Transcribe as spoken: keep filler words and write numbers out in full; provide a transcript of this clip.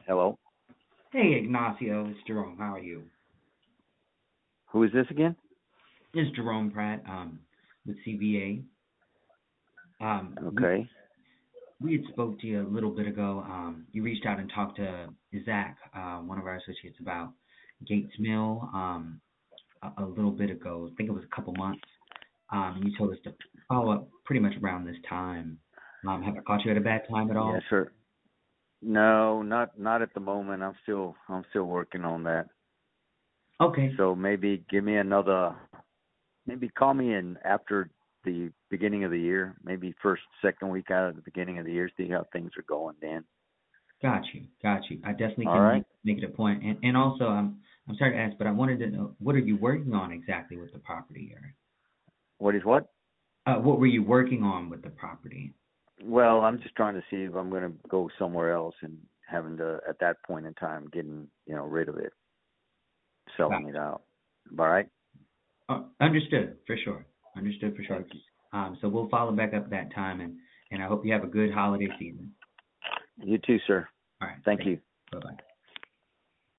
Hello. Hey Ignacio, it's Jerome. How are you? Who is this again? It's Jerome Pratt um, with C V A. Um, we Okay. we had spoke to you a little bit ago. Um, you reached out and talked to Zach, uh, one of our associates, about Gates Mill um, a, a little bit ago. I think it was a couple months. Um, you told us to follow up pretty much around this time. Um, have I caught you at a bad time at Yes, all? sir. No, not not at the moment. I'm still I'm still working on that. Okay. So maybe give me another. Maybe call me in after the beginning of the year. Maybe first, second week out of the beginning of the year. See how things are going, Dan. Got you, got you. I definitely All can make right. make it a point. And and also, I'm I'm sorry to ask, but I wanted to know, what are you working on exactly with the property, or What is what? uh, what were you working on with the property? Well, I'm just trying to see if I'm going to go somewhere else and having to at that point in time getting you know rid of it, Got selling it out. All right. uh, understood for sure. Understood for sure. Thank you. Um, so we'll follow back up that time, and and I hope you have a good holiday season. You too, sir. All right, Thank thanks. you. Bye bye.